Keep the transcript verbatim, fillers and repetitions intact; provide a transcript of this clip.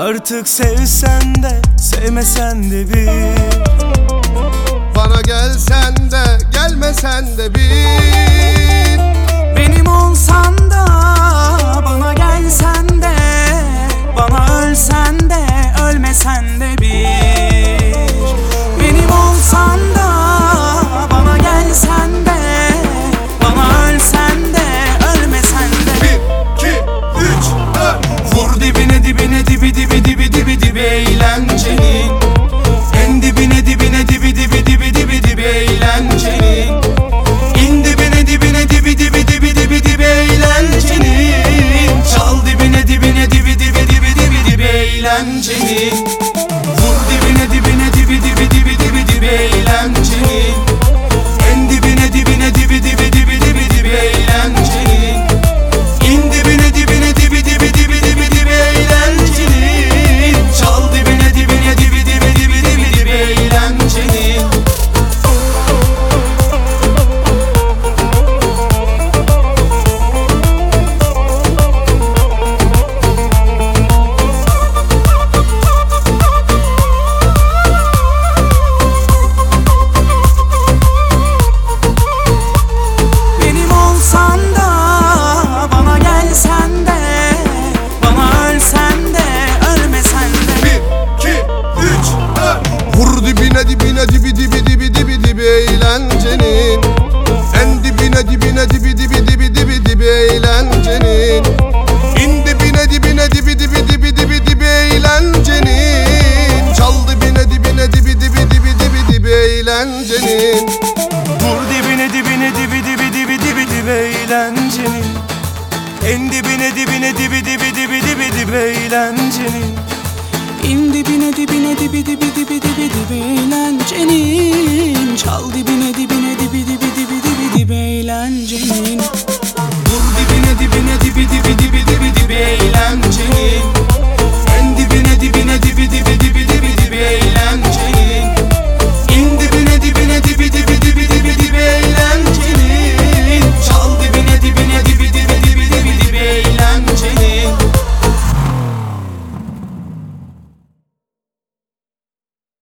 Artık sevsen de sevmesen de bir. Bana gelsen de gelmesen de bir. Benim olsan da bana gelsen de, bana ölsen de ölmesen de bir. Benim olsan da bana gelsen de, bana ölsen de ölmesen de. Bir, iki, üç, dört. Vur dibine dibine dibi dibi dibi dibi dibi eğlencenin. En dibine dibine dibi dibi dibi dibi dibi eğlencenin. İn dibine dibine dibi dibi dibi dibi dibi eğlencenin. Çal dibine dibine dibi dibi dibi dibi dibi eğlencenin. Vur dibine dibine dibi dibi dibi dibi dibi eğlencenin. En dibine dibine dibi dibi dibi dibi dibi eğlencenin. İn dibine dibine dibi dibi dibi dibi dibi eğlencenin. Çal dibine dibine dibi dibi dibi dibi dibi eğlencenin. Benim olsan da bana gelsen de, bana ölsen de ölmesen de. Bir, iki, üç, dört. Vur dibine dibine dibi dibi dibi dibi dibi eğlencenin. En dibine dibine dibi dibi dibi dibi dibi eğlencenin. İn dibine dibine dibi dibi dibi dibi dibi eğlencenin. Çal dibine dibine dibi dibi dibi dibi dibi eğlencenin. Vur dibine dibine dibi dibi dibi dibi dibi eğlencenin. En dibine dibine dibi dibi dibi dibi dibi eğlencenin. İn dibine dibine dibi dibi dibi dibi dibi eğlencenin. Çal dibine